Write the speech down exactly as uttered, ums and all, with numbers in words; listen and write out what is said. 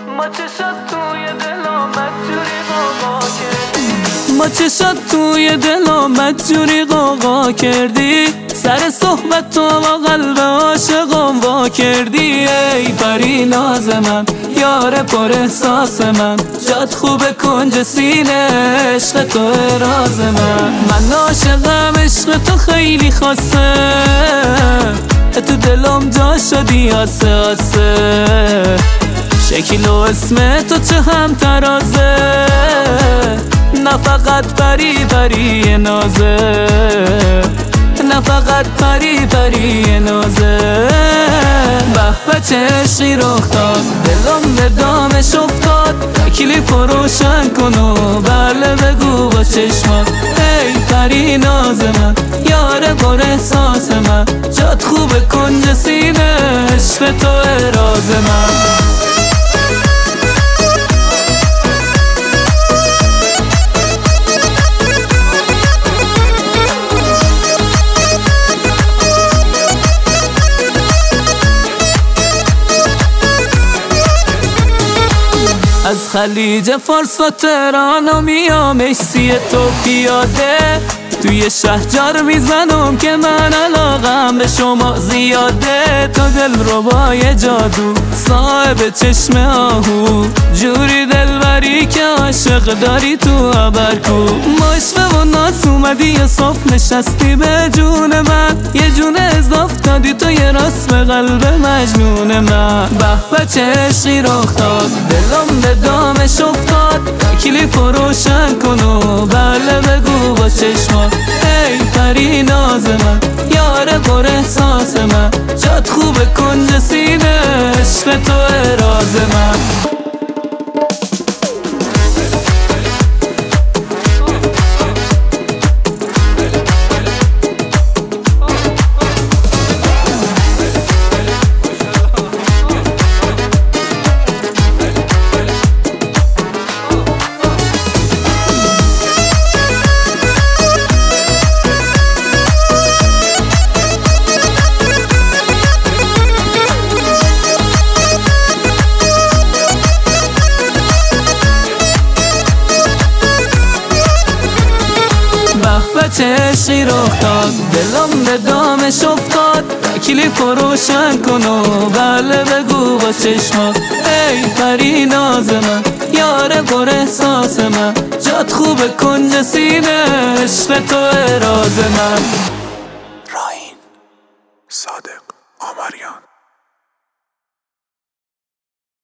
ما چشات توی دلامت جوری قاقا کردی ما چشات توی دلامت جوری قاقا کردی سر صحبت تو با قلب عاشقم وا کردی ای پری ناز من یار پر احساس من جات خوبه کنج سینه عشق تو راز من من عاشقم عشق تو خیلی خاصه تو دلم جا شدی آسه آسه شکل و اسم تو چه هم ترازه نه فقط پری پری نازه نه فقط پری پری نازه به به چه عشقی رخ داد دلم به دامش افتاد کلیپ روشن کن و بله بگو با چشمات ای پری ناز من یار پر احساس من جات خوبه کنج سینه عشق تو راز من از خلیج فارس و تهران و میام ایسی تو پیاده توی شهجار میزنم که من علاقم به شما زیاده تو دل ربای جادو صاحب چشم آهو جوری دلبری که عاشق داری تو عبرکو مشوه و ناس اومدی یه صف نشستی به جون من یه جون اضاف دادی تو یه راست به قلب مجنون من به به چه عشقی رخ داد دلم به دامش افتاد کلیپ روشن کن و بله بگو با چشمات ای پری ناز من یار پر احساس من جات خوبه کنج سینه عشق تو راز من چه عشقی رخ داد دلم به دامش افتاد کلیپ روشن کن و بله بگو با چشمات ای پری ناز من یار پر احساس من جات خوبه کنج سینه عشق تو راز من راین صادق